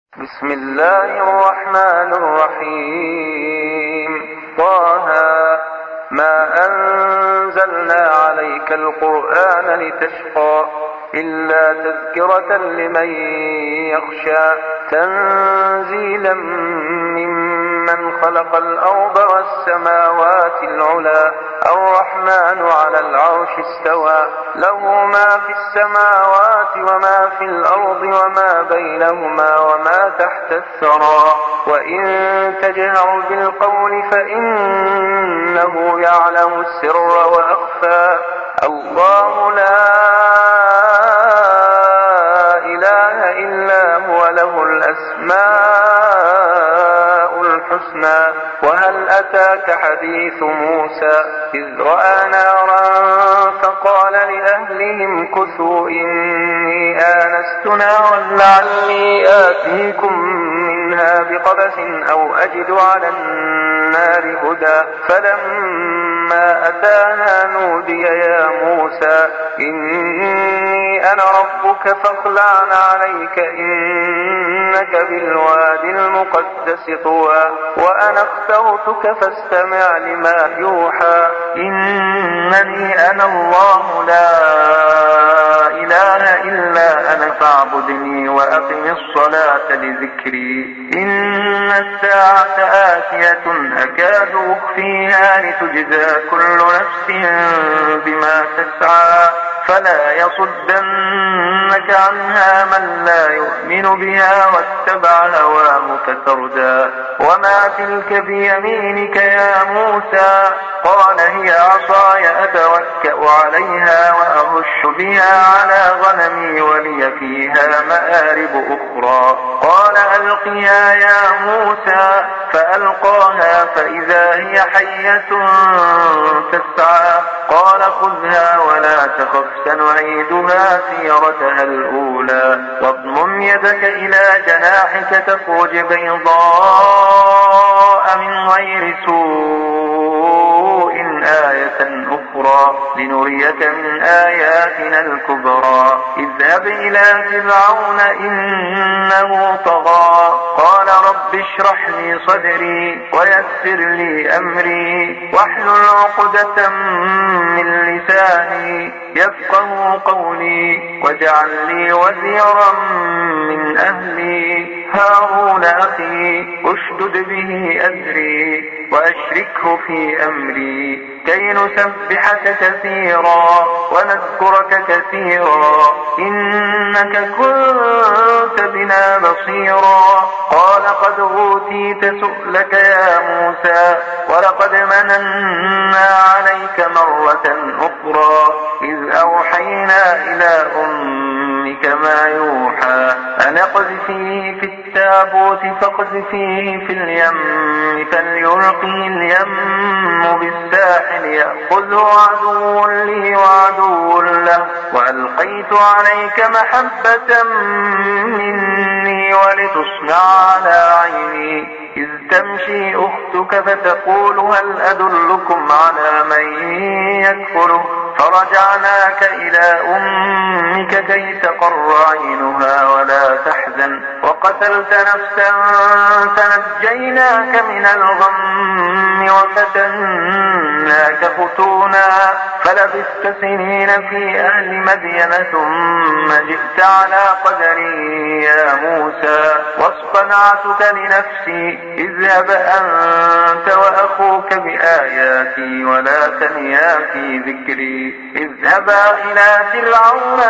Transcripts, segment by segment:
بسم الله الرحمن الرحيم. طه ما أنزلنا عليك القرآن لتشقى إلا تذكرة لمن يخشى تنزيلا ممن خلق الأرض والسماوات العلى الرحمن على العرش استوى له ما في السماوات وما في الأرض وما بينهما وما تحت الثرى وإن تجهر بالقول فإنه يعلم السر وأخفى الله لا إله إلا هو له الأسماء الحسنى. وهل أتاك حديث موسى إذ رأى نارا فقال لأهلهم كثوا إني آنست نارا لعلي آتيكم منها بقبس أو أجد على النار هدى فلما أتاها نودي يا موسى إني أنا ربك فاخلع عليك إنك بالوادي المقدس طوى وأنا اخترتك فاستمع لما يوحى إنني أنا الله لا إله إلا أنا فاعبدني وأقم الصلاة لذكري إن الساعة آتية أكاد أخفيها لتجزى كل نفس بما تسعى فلا يصدنك عنها من لا يؤمن بها واتبع هواه فتردى. وما تلك بيمينك يا موسى قال هي عصاي أتوكأ عليها وأهش بها على غنمي ولي فيها مآرب أخرى قال ألقيها يا موسى فألقاها فإذا هي حية تسعى قال خذها ولا تخف سنعيدها سيرتها الأولى واضمم يدك إلى جناحك تخرج بيضاء من غير سوء آية أخرى لنريك من آياتنا الكبرى اذهب إلى فرعون إنه طغى قال رب اشرح لي صدري ويسر لي أمري واحلل عقدة من لساني يفقه قولي واجعل لي وزيرا من أهلي هارون أخي أشدد به أزري وأشركه في أمري كي نسبحك كثيرا ونذكرك كثيرا إنك كنت بنا بصيرا قال قد أوتيت سؤلك يا موسى ولقد مننا عليك مرة أخرى إذ أوحينا إلى أمك ما يوحى أن اقذفيه في التابوت فاقذفيه في اليم فليلقه اليم بالساحل يأخذه عدو لي وعدو له وألقيت عليك محبة مني ولتصنع على عيني إذ تمشي أختك فتقول هل أدلكم على من يكفله فرجعناك إلى أمك كي تقر عينها ولا تحزن وقتلت نفسا فنجيناك من الغم وفتناك فتونا فلبثت سنين في أهل مدين ثم جئت على قدري يا موسى واصطنعتك لنفسي اذهب أنت وأخوك بآياتي ولا تنيا في ذكري اذهبا إلى فرعون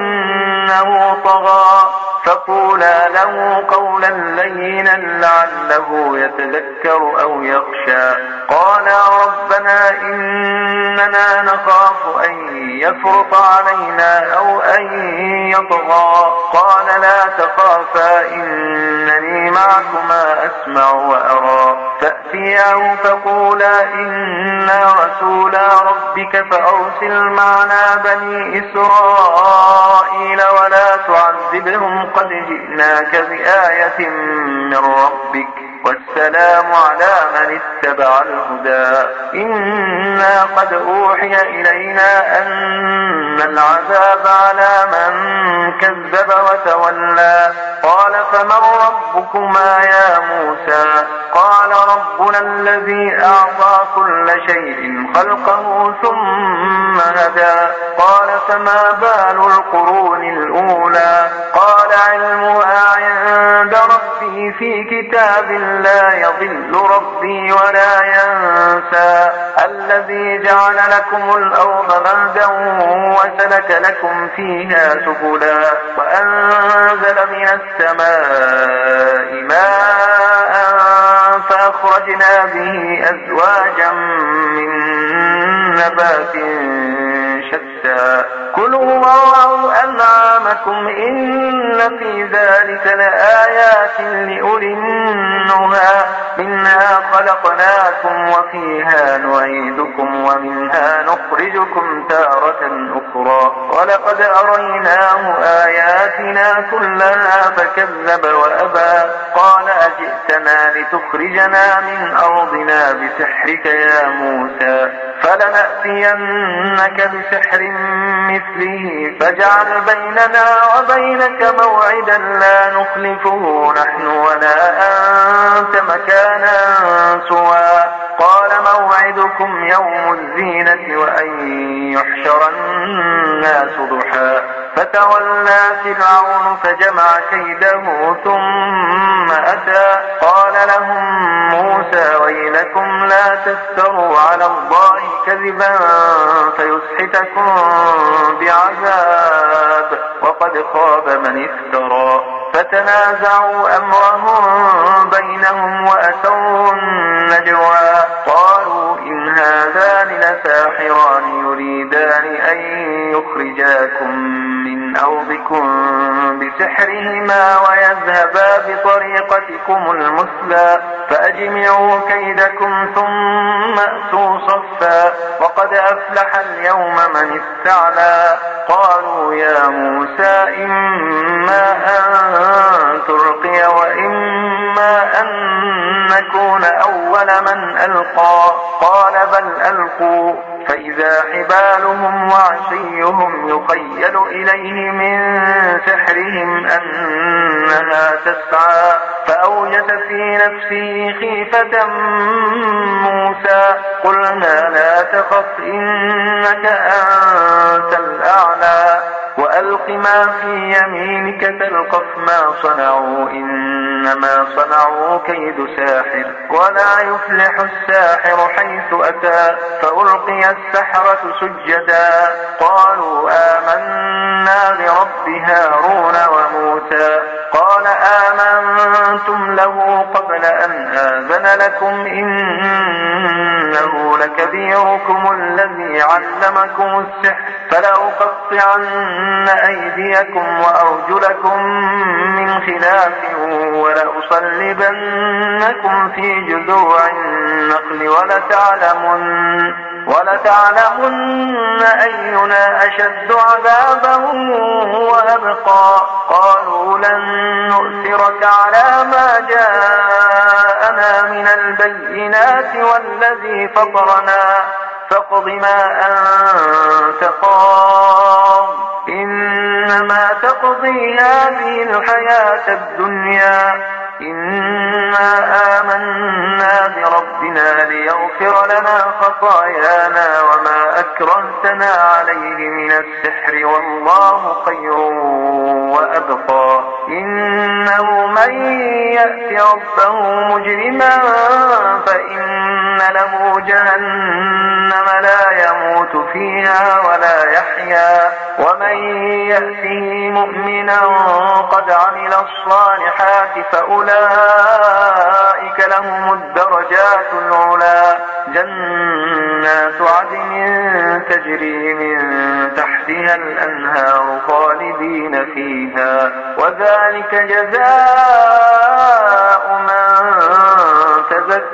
إنه طغى فقولا له قولا لينا لعله يتذكر أو يخشى قالا ربنا إننا نخاف أن يفرط علينا أو أن يطغى قال لا تخافا إنني معكما أسمع وأرى فأتياه فقولا إنا رسولا ربك فأرسل معنا بني إسرائيل ولا تعذبهم قد جئناك بآية من ربك والسلام على من اتبع الهدى إنا قد أوحي إلينا أن العذاب على من كذب وتولى قال فمن ربكما يا موسى قال ربنا الذي أعطى كل شيء خلقه ثم هدى قال فما بال القرون الأولى قال علمها عند ربي في كتاب لا يضل ربي ولا ينسى الذي جعل لكم الأرض مهدا وسلك لكم فيها سبلا وأنزل من السماء ماء فأخرجنا به أزواجا من نبات شتى كلوا وارعوا أنعامكم إن في ذلك لآيات لأولي النهى منها خلقناكم وفيها نعيدكم ومنها نخرجكم تارة أخرى ولقد أريناه آياتنا كلها فكذب وأبى قال أجئتنا لتخرجنا من أرضنا بسحرك يا موسى فلنأتينك بسحر مثله فاجعل بيننا وبينك موعدا لا نخلفه نحن ولا أنت مكانا سوى قال موعدكم يوم الزينة وأن يحشر الناس ضحى فتولى فرعون فجمع كيده ثم أتى قال لهم موسى ويلكم لا تفتروا على الله كذبا فيسحتكم بعذاب وقد خاب من افترى فتنازعوا أمرهم بينهم وأسروا النجوى قالوا إن هذان لساحران يريدان أن يخرجاكم من أرضكم بسحرهما ويذهبا بطريقتكم المثلى فأجمعوا كيدكم ثم أتوا صفا وقد أفلح اليوم من استعلى قالوا يا موسى إما أن تلقي وإما أن نكون أول من ألقى قال بل ألقوا فإذا حبالهم وعصيهم يخيل إليه من سحرهم أنها تسعى فأوجس في نفسه خيفة موسى قلنا لا تخف إنك أنت الأعلى وألق ما في يمينك تلقف ما صنعوا إنما صنعوا كيد ساحر ولا يفلح الساحر حيث أتى فألقي السحرة سجدا قالوا آمنا برب هارون وموسى قال آمنتم له قبل أن آذن لكم إنه لكبيركم الذي علمكم السحر فلأقطعن أيديكم وأرجلكم من خلاف ولأصلبنكم في جذوع النخل ولتعلمن أينا أشد عذابا وأبقى قالوا لن نؤثرك على ما جاءنا من البينات والذي فطرنا فاقض ما أنت قاض إنما تقضي هذه الحياة الدنيا إنا آمنا بربنا ليغفر لنا خطايانا وما أكرهتنا عليه من السحر والله خير وأبقى إنه من يأت ربه مجرما فإن له جهنم لا يموت فيها ولا يحيا ومن يأته مؤمنا قد عمل الصالحات فأولئك لهم الدرجات العلى جنات عدن تجري من تحتها الأنهار خالدين فيها وذلك جزاء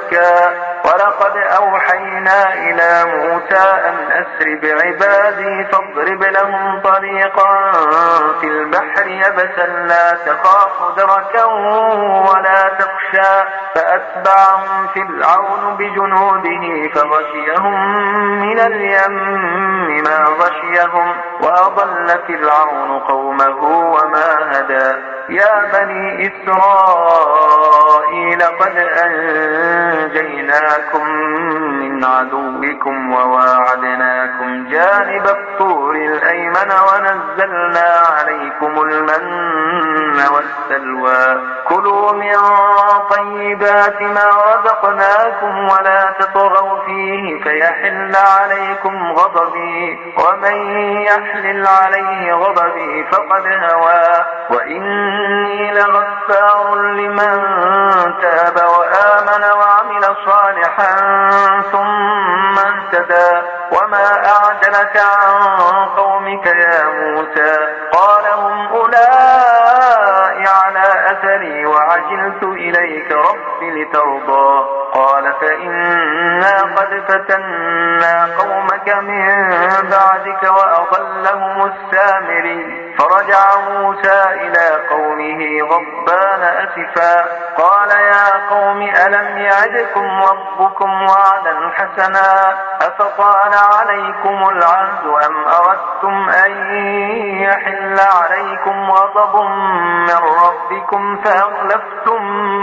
يزكى ولقد أوحينا إلى موسى أن أسر بعبادي فاضرب لهم طريقا في البحر يبسا لا تخاف دركا ولا تخشى فأتبعهم فرعون بجنوده فغشيهم من اليم ما غشيهم وأضل فرعون قومه وما هدى يا بني إسرائيل قد أنجيناكم من عدوكم وواعدناكم جانب الطور الأيمن ونزلنا عليكم المن والسلوى كلوا من طيبات ما رزقناكم ولا تطغوا فيه فيحل عليكم غضبي ومن يحلل عليه غضبي فقد هوى وإني لغفار لمن تاب وآمن وعمل صالحا ثم اهتدى وما أعجلك عن قومك يا موسى قال هم أولئك على أثري وعجلت إليك رب لترضى قال فإنا قد فتنا قومك من بعدك وأضلهم السامري فرجع موسى إلى قومه غضبان أسفا قال يا قوم ألم يعدكم ربكم وعدا حسنا أفطال عليكم العهد أم أردتم أن يحل عليكم غضب من ربكم فأخلفتم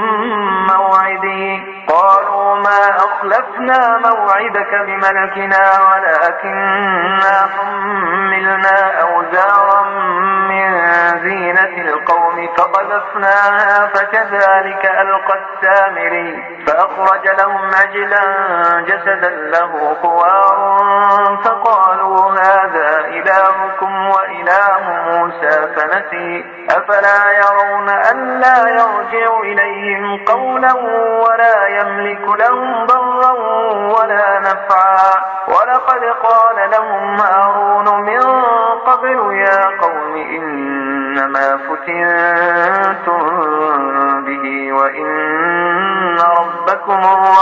موعدي قالوا ما أخلفنا موعدك بملكنا ولكننا حملنا أوزارا من زينة القوم فقذفناها فكذلك ألقى السامري فأخرج لهم عجلا جسدا له خوار فقالوا هذا إلهكم وإله موسى فنسي أفلا يرون ألا يرجع إليهم قولا ولا يملك لهم ضرا ولا نفعا ولقد قال لهم هارون من قبل يا قوم إنما فتنتم به وإن ربكم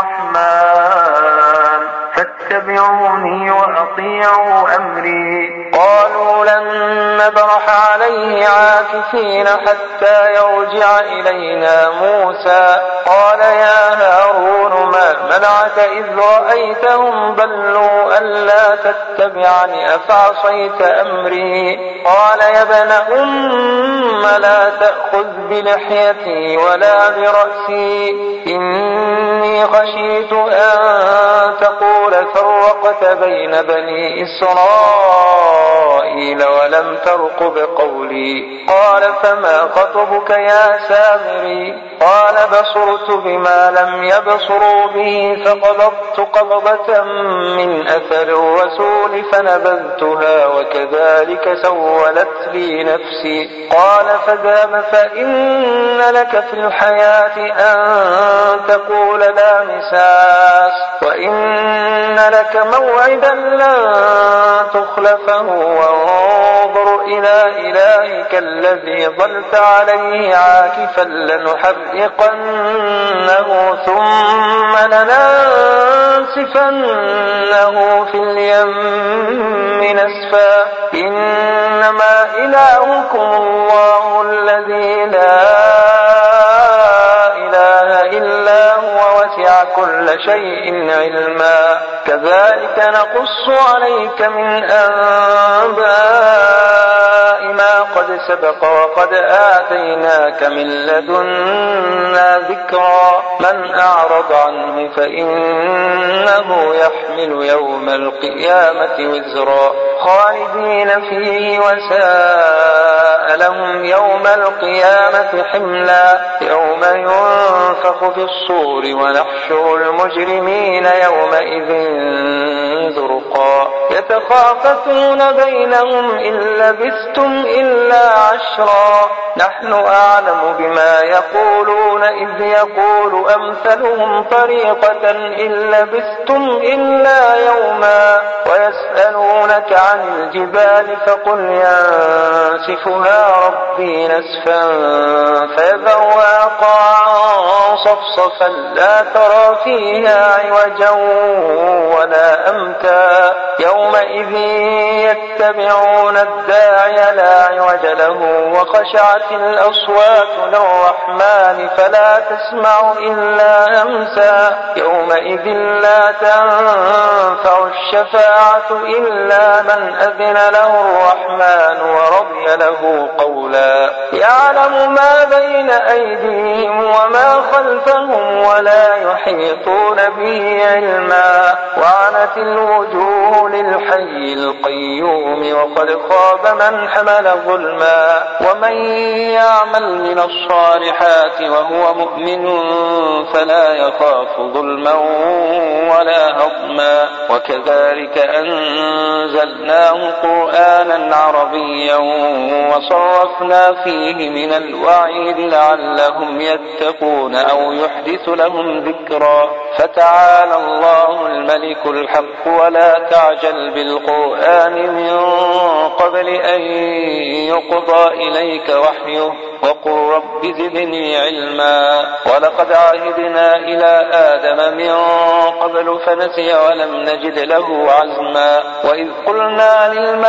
الرحمن فاتبعوني وأطيعوا أمري قالوا لن نبرح عليه عاكفين حتى يرجع إلينا موسى قال يا هارون ما منعك إذ رأيتهم ضلوا ألا تتبعني أفعصيت أمري قال يا ابن أم لا تأخذ بلحيتي ولا برأسي إني خشيت أن تقول فرقت بين بني إسرائيل ولم ترقب قولي قال فما خطبك يا سامري قال بصرت بما لم يبصروا به فقبضت قبضة من أثر الرسول فنبذتها وكذلك سولت لي نفسي قال فذهب فإن لك في الحياة أن تقول لا مساس وإن لك موعدا لن تخلفه وانظر إلى إلهك الذي ظلت عليه عاكفا لنحرقنه ثم لننسفنه في اليم نسفا إنما إلهكم الله الذي لا إله إلا هو وسع كل شيء علما كذلك نقص عليك من أنباء ما قد سبق وقد آتيناك من لدنا ذكرا من أعرض عنه فإنه يحمل يوم القيامة وزرا خالدين فيه وساء لهم يوم القيامة حملا يوم ينفخ في الصور ونحشر المجرمين يومئذ زرقا يتخافتون بينهم إن لبثتم إلا عشرا نحن أعلم بما يقولون إذ يقول أمثلهم طريقة إن لبثتم إلا يوما ويسألونك عن الجبال فقل ينسفها ربي نسفا فيذرها قاعا صفصفا لا ترى فيها عوجا ولا أمتا يومئذ يتبعون الداعي لا عوج له وخشعت الأصوات للرحمن فلا تسمع إلا همسا يومئذ لا تنفع الشفاعة إلا من أذن له الرحمن ورضي له قولا يعلم ما بين أيديهم وما خلفهم ولا يحيطون به علما وعنت الوجوه للحي القيوم وقد خاب من حمل ظلما ومن يعمل من الصالحات وهو مؤمن فلا يخاف ظلما ولا هضما وكذلك أنزلناه قرآنا عربيا وصرفنا فيه من الوعيد لعلهم يتقون أو يحدث لهم ذكرا فتعالى الله الملك الحق ولا تعجل بالقرآن من قبل أن يقضى إليك وحيه وقل رب زدني علما ولقد عهدنا إلى آدم من قبل فنسي ولم نجد له عزما وإذ قلنا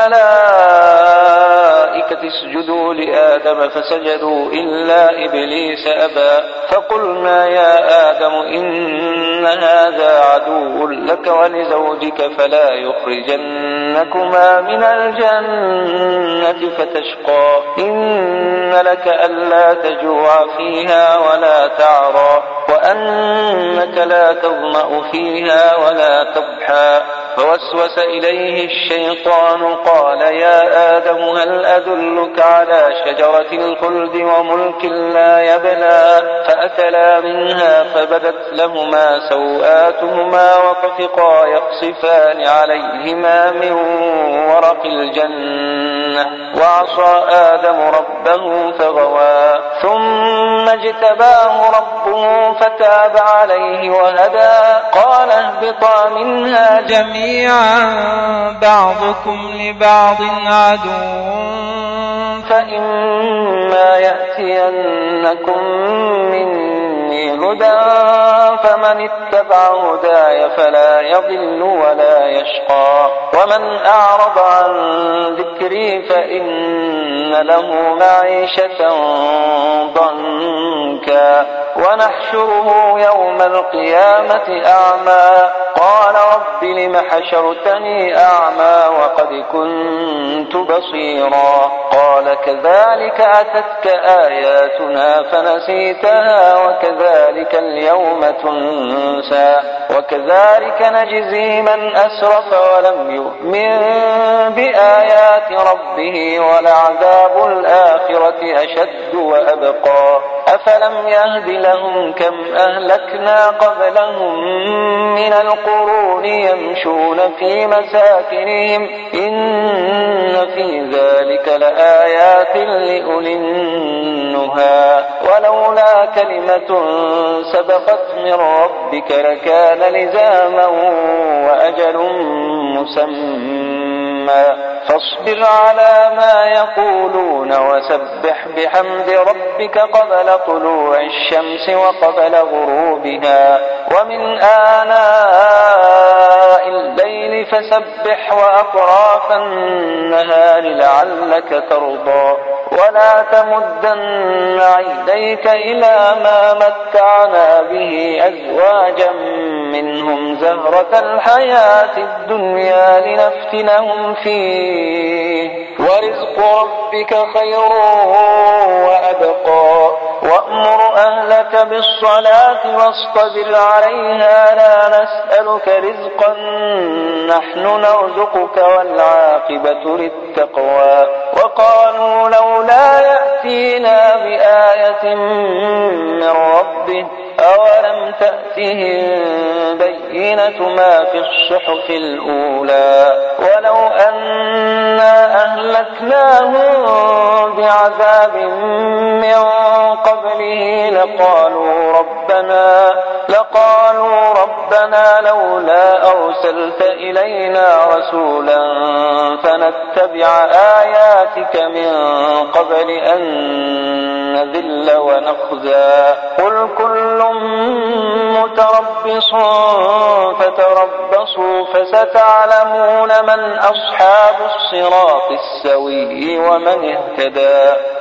للملائكة اسجدوا لآدم فسجدوا إلا إبليس أبى فقلنا يا آدم إن هذا عدو لك ولزوجك فلا يخرجنكما من الجنة فتشقى إن لك ألا تجوع فيها ولا تعرى وأنك لا تظمأ فيها ولا تضحى فوسوس إليه الشيطان قال يا آدم هل أدلك على شجرة الخلد وملك لا يبلى فأكلا منها فبدت لهما سوآتهما وطفقا يقصفان عليهما من ورق الجنة وعصى آدم ربه فغوى ثم اجتباه ربه فتاب عليه وهدى قال اهبطا منها جميعا بعضكم لبعض عدو فإما يأتينكم مني هدى فمن اتبع هداي فلا يضل ولا يشقى ومن أعرض عن ذكري فإن له معيشة ضنكا ونحشره يوم القيامة أعمى قال رب لم حشرتني أعمى وقد كنت بصيرا قال كذلك أتتك آياتنا فنسيتها وكذلك اليوم تنسى وكذلك نجزي من أسرف ولم يؤمن بآيات ربه ولعذاب الآخرة أشد وأبقى أفلم يهد لهم كم أهلكنا قبلهم من القرون يمشون في مساكنهم إن في ذلك لآيات لأولي النهى ولولا كلمة سبقت من ربك لكان لزاما وأجل مسمى فاصبر على ما يقولون وسبح بحمد ربك قبل طلوع الشمس وقبل غروبها ومن آناء الليل فسبح وأطراف النهار لعلك ترضى ولا تمدن عينيك إلى ما متعنا به أزواجا منهم زهرة الحياة الدنيا لنفتنهم فيه ورزق ربك خير وأبقى وأمر أهلك بالصلاة واصطبر عليها لا نسألك رزقا نحن نرزقك والعاقبة للتقوى وقالوا لولا يأتينا بآية من ربه أولم تأتهم بينة ما في الصحف الأولى ولو أنا أهلكناهم بعذاب من قبله لقالوا ربنا لقالوا ربنا لولا أرسلت إلينا رسولا فنتبع آياتك من قبل أن نذل ونخزى قل كل متربص فتربصوا فستعلمون من أصحاب الصراط السوي ومن اهتدى.